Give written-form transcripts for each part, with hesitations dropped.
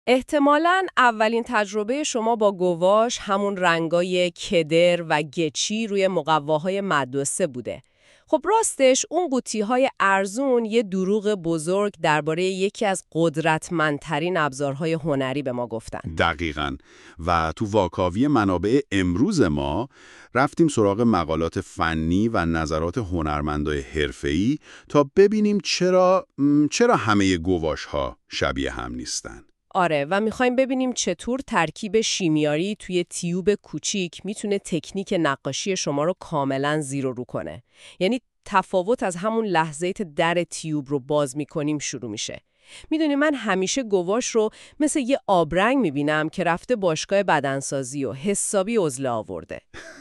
احتمالاً اولین تجربه شما با گواش همون رنگای کدر و گچی روی مقواهای مدرسه بوده. خب راستش اون قوطی‌های ارزون یه دروغ بزرگ درباره یکی از قدرتمندترین ابزارهای هنری به ما گفتن. دقیقاً. و تو واکاوی منابع امروز ما رفتیم سراغ مقالات فنی و نظرات هنرمندای حرفه‌ای تا ببینیم چرا همه گواش‌ها شبیه هم نیستن. آره، و میخوایم ببینیم چطور ترکیب شیمیایی توی تیوب کوچیک میتونه تکنیک نقاشی شما رو کاملا زیر و رو کنه. یعنی تفاوت از همون لحظه در تیوب رو باز میکنیم شروع میشه. میدونی من همیشه گواش رو مثل یه آبرنگ میبینم که رفته باشگاه بدنسازی و حسابی عضله آورده.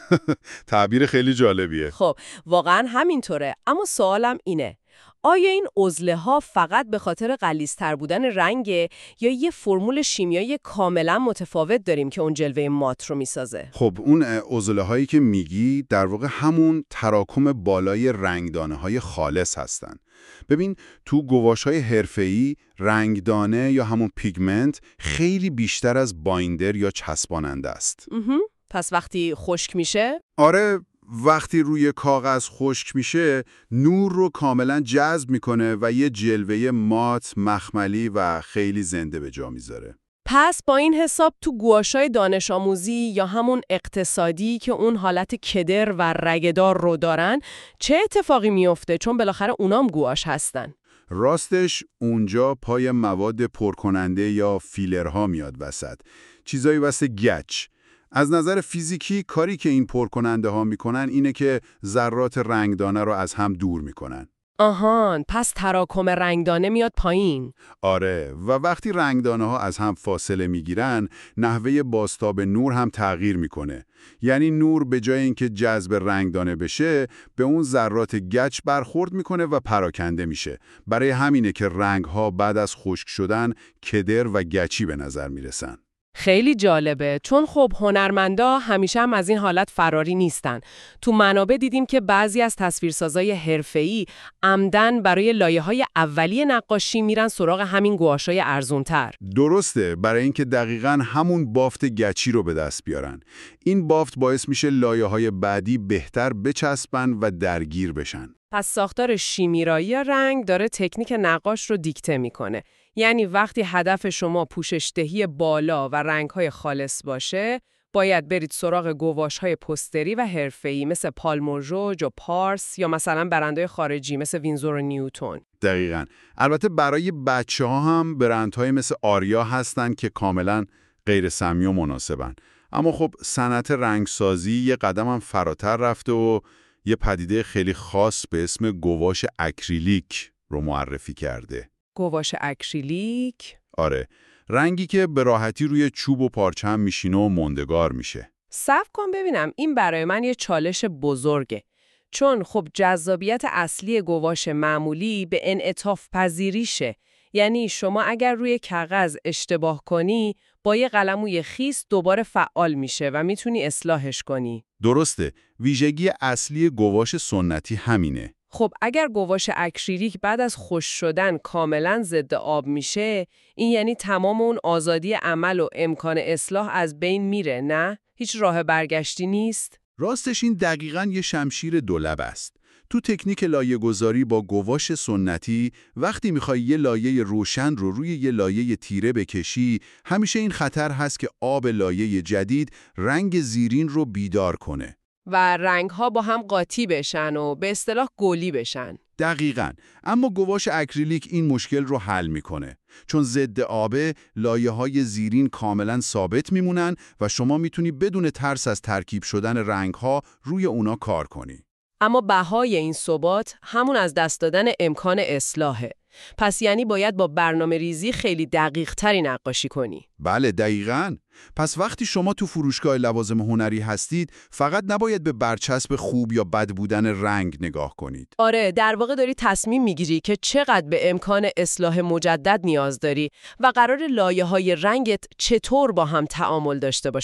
تعبیر خیلی جالبیه. خب واقعا همینطوره، اما سوالم اینه: آیا این عضله ها فقط به خاطر غلیظ‌تر بودن رنگه یا یه فرمول شیمیایی کاملا متفاوت داریم که اون جلوه مات رو میسازه؟ خب اون عضله هایی که میگی در واقع همون تراکم بالای رنگدانه های خالص هستن. ببین تو گواش های حرفه‌ای رنگدانه یا همون پیگمنت خیلی بیشتر از بایندر یا چسباننده است. پس وقتی خشک میشه؟ آره، وقتی روی کاغذ خشک میشه نور رو کاملا جذب میکنه و یه جلوه مات، مخملی و خیلی زنده به جا میذاره. پس با این حساب تو گواشای دانش آموزی یا همون اقتصادی که اون حالت کدر و رگدار رو دارن چه اتفاقی میفته؟ چون بالاخره اونام گواش هستن. راستش اونجا پای مواد پرکننده یا فیلرها میاد وسط. چیزایی واسه گچ. از نظر فیزیکی کاری که این پرکننده ها میکنن اینه که ذرات رنگدانه رو از هم دور میکنن. آهان، پس تراکم رنگدانه میاد پایین. آره، و وقتی رنگدانه ها از هم فاصله میگیرن نحوه بازتاب نور هم تغییر میکنه. یعنی نور به جای اینکه جذب رنگدانه بشه به اون ذرات گچ برخورد میکنه و پراکنده میشه. برای همینه که رنگ ها بعد از خشک شدن کدر و گچی به نظر میرسن. خیلی جالبه، چون خب هنرمندا همیشه هم از این حالت فراری نیستن. تو منابع دیدیم که بعضی از تصویرسازای حرفه‌ای عمدن برای لایه‌های اولیه نقاشی میرن سراغ همین گواشای ارزونتر. درسته، برای اینکه دقیقاً همون بافت گچی رو به دست بیارن. این بافت باعث میشه لایه‌های بعدی بهتر بچسبن و درگیر بشن. پس ساختار شیمیایی رنگ داره تکنیک نقاش رو دیکته میکنه. یعنی وقتی هدف شما پوشش‌دهی بالا و رنگ‌های خالص باشه، باید برید سراغ گواش‌های پوستری و حرفه‌ای مثل پالموژوج و پارس یا مثلا برندهای خارجی مثل وینزور و نیوتون. دقیقاً. البته برای بچه‌ها هم برندهای مثل آریا هستن که کاملاً غیر سمی و مناسبن. اما خب صنعت رنگسازی یه قدم هم فراتر رفته و یه پدیده خیلی خاص به اسم گواش اکریلیک رو معرفی کرده. گواش اکریلیک؟ آره، رنگی که به راحتی روی چوب و پارچه هم میشینه و موندگار میشه. صبر کن ببینم، این برای من یه چالش بزرگه. چون خب جذابیت اصلی گواش معمولی به انعطاف پذیریشه. یعنی شما اگر روی کاغذ اشتباه کنی با یه قلموی خیس دوباره فعال میشه و میتونی اصلاحش کنی. درسته، ویژگی اصلی گواش سنتی همینه. خب اگر گواش اکریلیک بعد از خشک شدن کاملا ضد آب میشه، این یعنی تمام اون آزادی عمل و امکان اصلاح از بین میره، نه؟ هیچ راه برگشتی نیست؟ راستش این دقیقاً یه شمشیر دولب است. تو تکنیک لایه‌گذاری با گواش سنتی وقتی میخوای یه لایه روشن رو روی یه لایه تیره بکشی، همیشه این خطر هست که آب لایه جدید رنگ زیرین رو بیدار کنه. و رنگ‌ها با هم قاطی بشن و به اصطلاح گلی بشن. دقیقاً. اما گواش اکریلیک این مشکل رو حل میکنه. چون ضد آبه، لایه‌های زیرین کاملاً ثابت میمونن و شما میتونی بدون ترس از ترکیب شدن رنگ‌ها روی اونا کار کنی. اما بهای این ثبات همون از دست دادن امکان اصلاحه. پس یعنی باید با برنامه ریزی خیلی دقیق تری نقاشی کنی. بله دقیقاً. پس وقتی شما تو فروشگاه لوازم هنری هستید، فقط نباید به برچسب خوب یا بد بودن رنگ نگاه کنید. آره، در واقع داری تصمیم میگیری که چقدر به امکان اصلاح مجدد نیاز داری و قرار لایه‌های رنگت چطور با هم تعامل داشته باشن.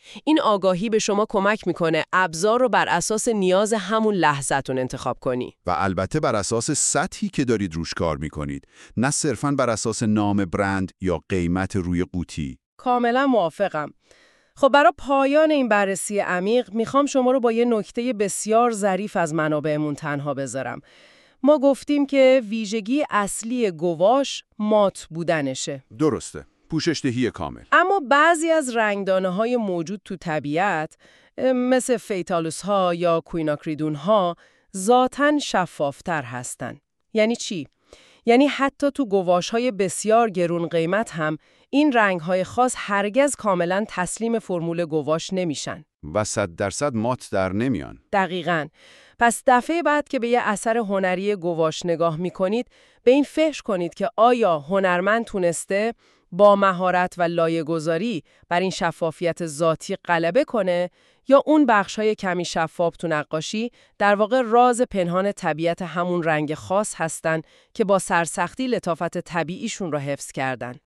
این آگاهی به شما کمک میکنه ابزار رو بر اساس نیاز همون لحظه‌تون انتخاب کنی. و البته بر اساس سطحی که دارید روش کار میکنید، نه صرفاً بر اساس نام برند یا قیمت روی قوطی. کاملا موافقم. خب برای پایان این بررسی عمیق میخوام شما رو با یه نکته بسیار ظریف از منابعمون تنها بذارم. ما گفتیم که ویژگی اصلی گواش مات بودنشه. درسته. پوشش‌دهی کامل. اما بعضی از رنگدانه‌های موجود تو طبیعت مثل فیتالوس ها یا کویناکریدون ها ذاتاً شفافتر هستن. یعنی چی؟ یعنی حتی تو گواش‌های بسیار گرون قیمت هم این رنگ‌های خاص هرگز کاملاً تسلیم فرمول گواش نمیشن. و 100% مات در نمیان. دقیقاً. پس دفعه بعد که به یه اثر هنری گواش نگاه می‌کنید، به این فکر کنید که آیا هنرمند تونسته با مهارت و لایه‌گذاری بر این شفافیت ذاتی غلبه کنه یا اون بخش‌های کمی شفاف تو نقاشی در واقع راز پنهان طبیعت همون رنگ خاص هستن که با سرسختی لطافت طبیعیشون رو حفظ کردن.